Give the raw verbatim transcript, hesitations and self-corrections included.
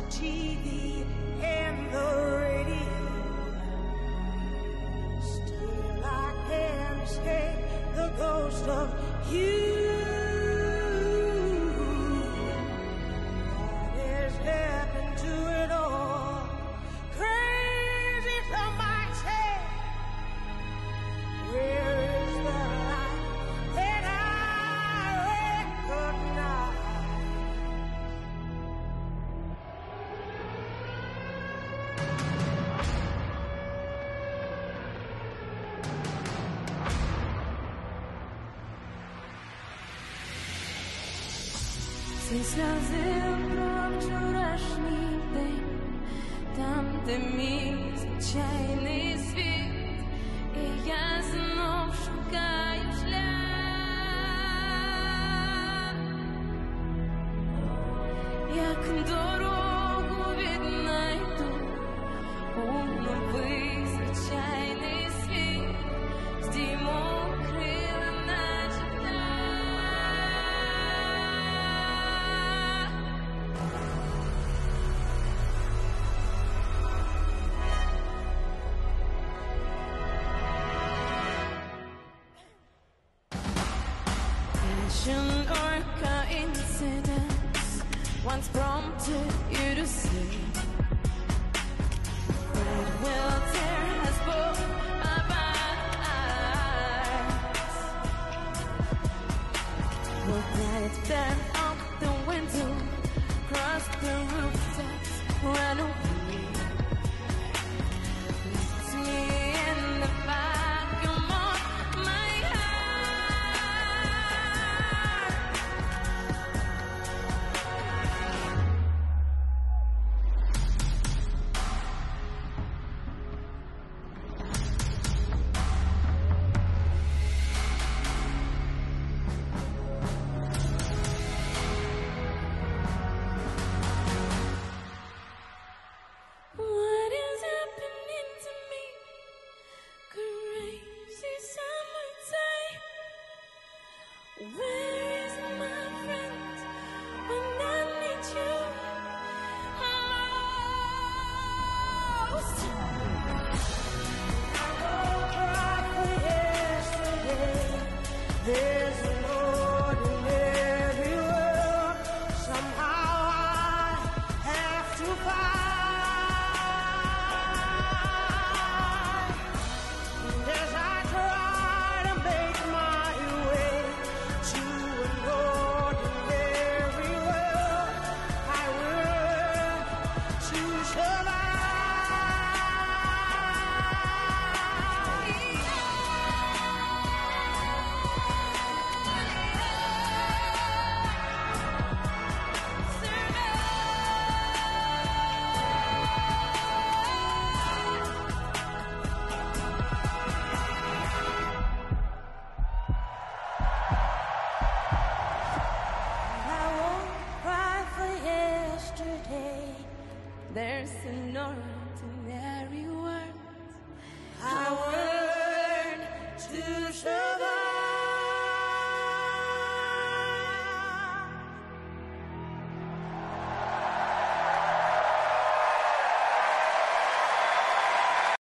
T V and the radio. Still I can't escape the ghost of you. What has happened to it all? Crazy, some might say. Where is the light that I recognize? Ці сльози про вчорашній день, там, де мій звичайний світ, і я знов шукаю шлях, як дорогу віднайду у новий звичайний світ, здійму крила наче птах. Passion or coincidence once prompted you to say, "What will tear us both apart? Will light turn out the window, cross the rooftops, run away? Leaves me in the vacuum of my What is happening to me? Crazy summertime. Where is my friend when I need you most? I won't cry for yesterday. There's an ordinary world. Somehow I have to fight. And as I try to make my way to an ordinary world, I will learn to survive. I won't cry for yesterday. There's an ordinary